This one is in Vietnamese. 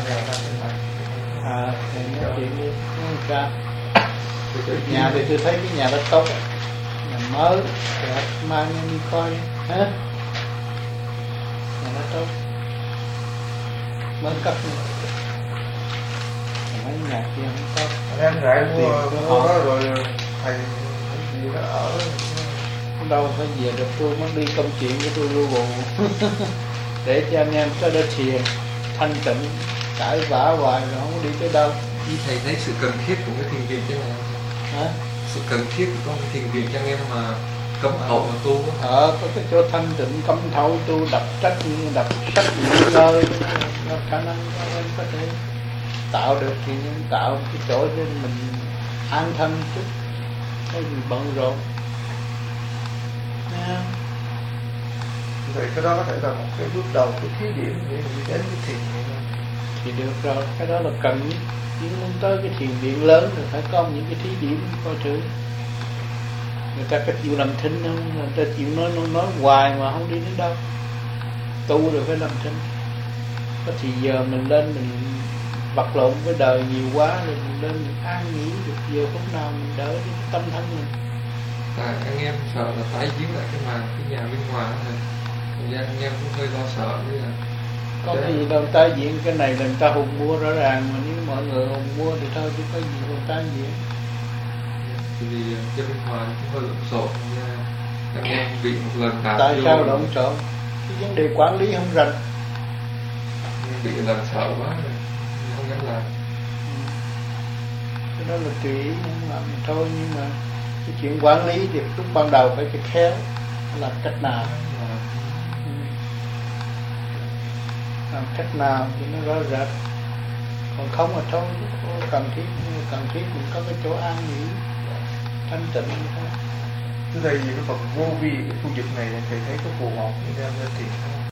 thì nói chuyện đi, không sao. Nhà thì tôi thấy cái nhà đó tốt, nhà mới, rồi mang đi coi, hả? Nhà nó tốt, mới cấp nữa. Mấy nhà kia không tốt. Em rải mua đó rồi thầy gì đó ở. Đâu phải về được, tôi muốn đi công chuyện của tôi lưu bù để cho anh em có đôi thiền thanh tịnh, cãi vã hoài rồi không có đi tới đâu. Ý thầy thấy sự cần thiết của cái thiền viện cho em. Hả? Sự cần thiết của con thiền viện cho em mà cấm hậu mà tu. Có cái chỗ thanh tịnh cấm thấu tu, đọc sách nghỉ ngơi, nó khả năng em có thể tạo được thì nhưng tạo cái chỗ cho mình an thân chút, cái gì bận rộn. Vậy cái đó có thể là một cái bước đầu, cái thí điểm để mình đến cái thiền viện thì được rồi, cái đó là cần nhất. Chứ muốn tới cái thiền viện lớn thì phải có những cái thí điểm coi thử. Người ta có chịu làm thinh không? Người ta chịu nói hoài mà không đi đến đâu. Tu rồi phải làm thinh. Có thì giờ mình lên mình vật lộn với đời nhiều quá rồi mình lên mình an nghỉ được, giờ phút nào mình đỡ đi tâm thân mình. Anh em sợ là tái diễn lại cái màn cái nhà bên ngoài này. Thành ra anh em cũng hơi lo sợ như là có cái gì đâu tái diễn, cái này là người ta hùng mua rõ ràng mà nếu mọi người hùng mua thì thôi chứ có gì đâu tái diễn. Vì cho bên ngoài cũng hơi lộn xộn, anh em bị một lần đạp tại vô. sao lộn xộn? Cái vấn đề quản lý không rành. Bị lần sợ quá rồi không dám làm. Cái đó là tùy ý không làm thôi, nhưng mà cái chuyện quản lý thì lúc ban đầu phải khéo, làm cách nào, làm cách nào thì nó rõ rệt. Còn không là thôi, cần thiết mình có cái chỗ an nghỉ thanh tịnh thôi. Thế đây vì cái phần vô vi cái khu vực này thầy thấy có phù hợp với em lên thiền không?